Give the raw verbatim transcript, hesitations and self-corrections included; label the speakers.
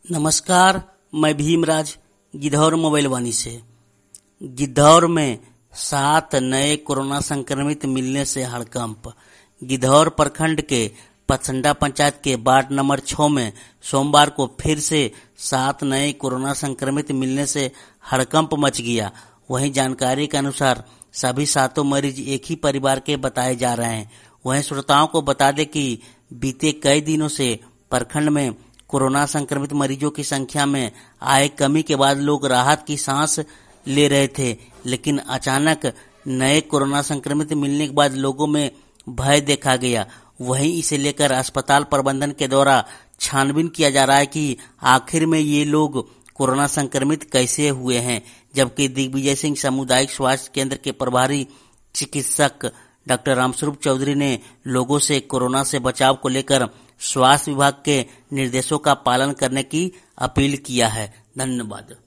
Speaker 1: नमस्कार, मैं भीमराज गिद्धौर मोबाइल वाणी से। गिद्धौर में सात नए कोरोना संक्रमित मिलने से हड़कंप। गिद्धौर प्रखंड के पथसंडा पंचायत के वार्ड नंबर छह में सोमवार को फिर से सात नए कोरोना संक्रमित मिलने से हड़कंप मच गया। वहीं जानकारी के अनुसार सभी सातों मरीज एक ही परिवार के बताए जा रहे हैं। वहीं श्रोताओं को बता दें कि बीते कई दिनों से प्रखंड में कोरोना संक्रमित मरीजों की संख्या में आए कमी के बाद लोग राहत की सांस ले रहे थे, लेकिन अचानक नए कोरोना संक्रमित मिलने के बाद लोगों में भय देखा गया। वहीं इसे लेकर अस्पताल प्रबंधन के द्वारा छानबीन किया जा रहा है कि आखिर में ये लोग कोरोना संक्रमित कैसे हुए हैं। जबकि दिग्विजय सिंह सामुदायिक स्वास्थ्य केंद्र के प्रभारी चिकित्सक डॉक्टर रामस्वरूप चौधरी ने लोगों से कोरोना से बचाव को लेकर स्वास्थ्य विभाग के निर्देशों का पालन करने की अपील किया है। धन्यवाद।